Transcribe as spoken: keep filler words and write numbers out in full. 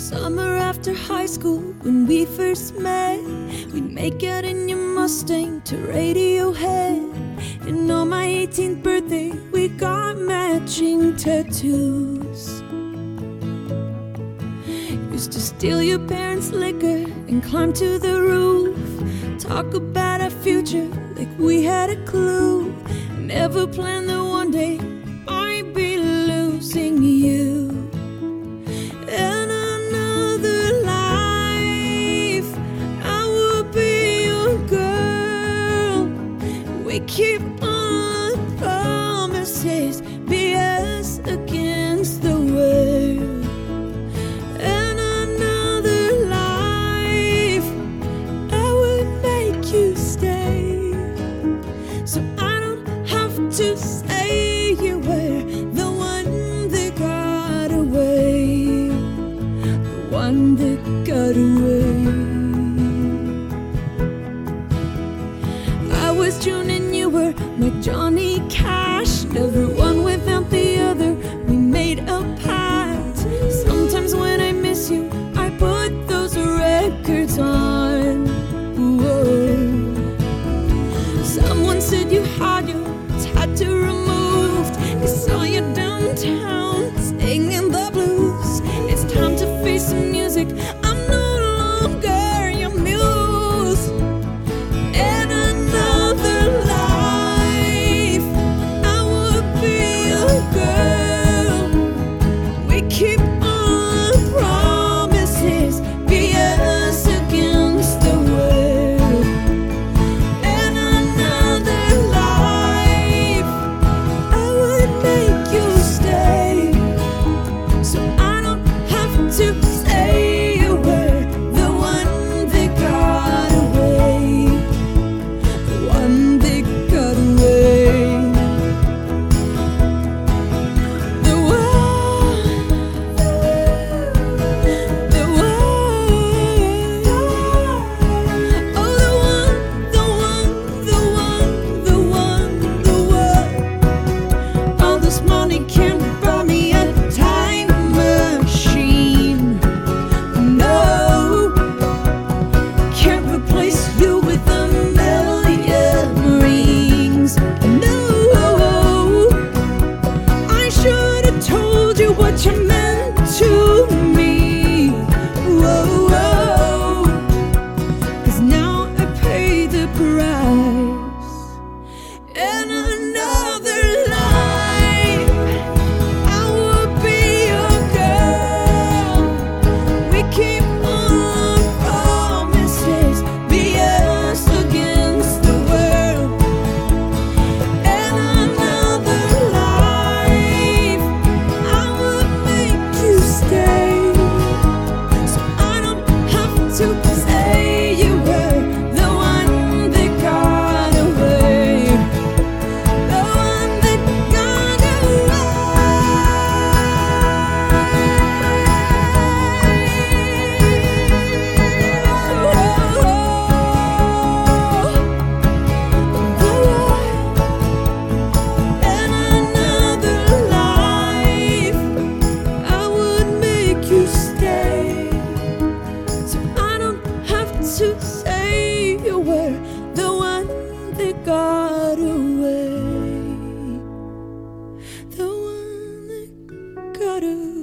Summer after high school, when we first met, we'd make out in your Mustang to Radiohead. And on my eighteenth birthday, we got matching tattoos. Used to steal your parents' liquor and climb to the roof. Talk about our future like we had a clue. Never planned that one day I'd be losing you. In another life, I would be your girl. We keep all our promises, be us against the world. In another life, I would make you stay, so I don't have to say you were the one that got away, the one that got away. I was June and you were my Johnny Cash. Never one without the other, we made a pact. Sometimes when I miss you, I put those records on. Whoa. Someone said you had your tattoo removed. I saw you downtown singing the blues. It's time to face the music. I'm no longer your muse. In another life, I would be your girl. We keep all our promises, be us against the world. In another life, I would make you stay, so I don't have to say you were the one that got away, the one that got away. The one, the one, oh the one, the one, the one, the one, the one. All this money can't buy me a time machine. No, can't replace you with a million rings. No, I should have told you what you meant to me. Whoa, whoa. 'Cause now I pay the price. In another life, I would be your girl. We keep all our promises, be us against the world. In another life, I would make you stay, so I don't have to say you were the one that got away, the one that got In another life, I would make you stay, so I don't have to say you were the one that got away, the one that got away.